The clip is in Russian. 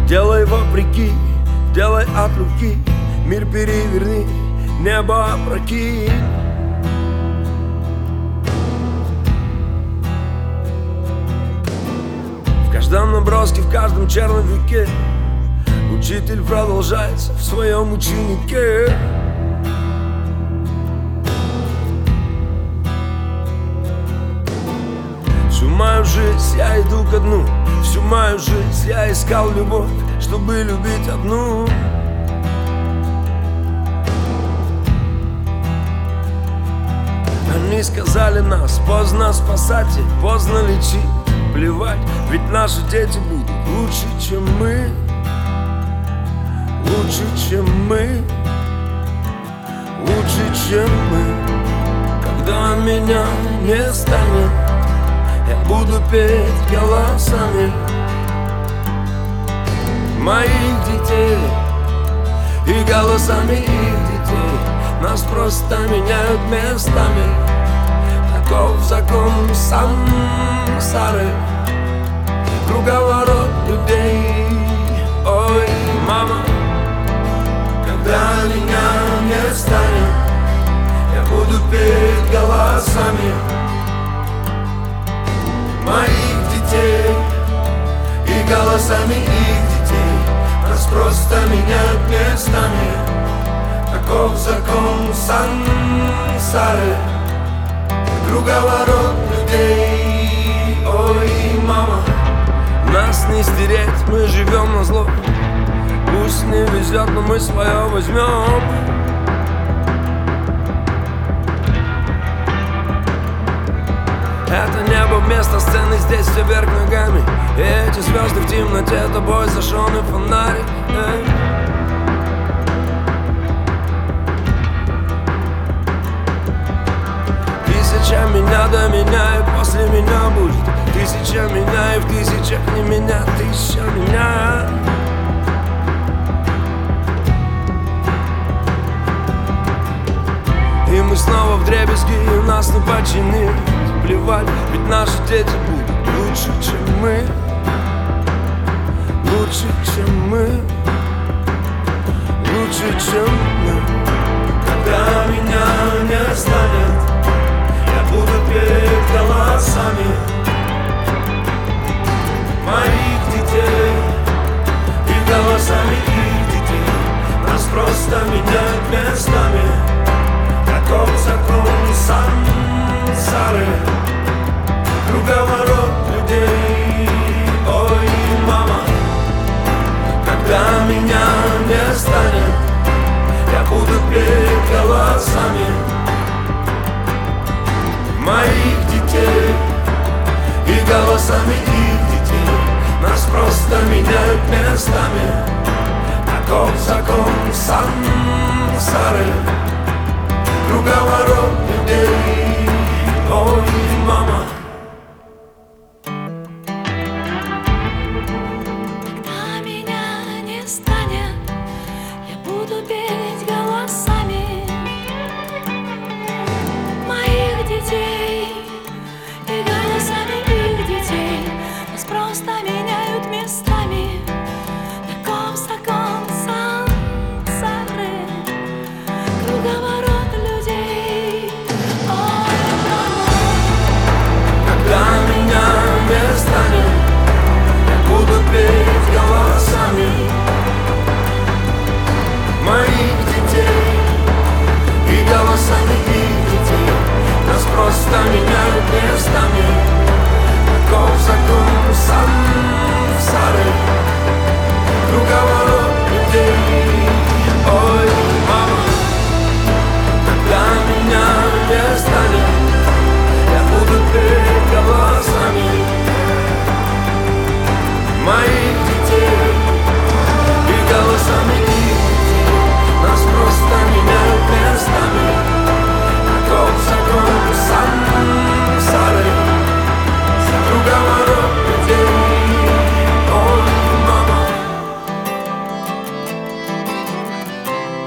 Делай вопреки, делай от руки, мир переверни, небо опрокинь. В каждом наброске, в каждом черновике учитель продолжается в своем ученике. Всю мою жизнь я иду ко дну, всю мою жизнь я искал любовь, чтобы любить одну. Они сказали нас, поздно спасать и поздно лечить. Плевать, ведь наши дети будут лучше, чем мы. Лучше, чем мы. Лучше, чем мы. Когда меня не станет, я буду петь голосами моих детей и голосами их детей. Нас просто меняют местами. Таков закон сансары, круговорот людей. Ой, мама, когда меня не станет, я буду петь голосами моих детей и голосами их детей. Нас просто меняют местами. Таков закон сансары, круговорот людей. Ой, мама, нас не стереть, мы живем на зло. Пусть не везет, но мы свое возьмем. Это небо вместо сцены, здесь все вверх ногами. И эти звезды в темноте, тобой зажженный фонарик. Тысяча меня до меня, и после меня будет тысяча меня, и в тысячах не меня, тысяча меня. И мы снова вдребезги, и нас не починить. Плевать, ведь наши дети будут лучше, чем мы. Лучше, чем мы. Лучше, чем мы. Когда меня не станет, я буду петь голосами моих детей и голосами их детей. Нас просто меняют местами. Таков закон сансары, круговорот людей. Ой, мама, когда меня не станет, я буду петь голосами моих детей и голосами их детей. Нас просто меняют местами. Таков закон сансары, круговорот людей. Ой, мама. Когда меня не станет, я буду петь голосами моих детей и голосами их детей. Нас просто меняют местами.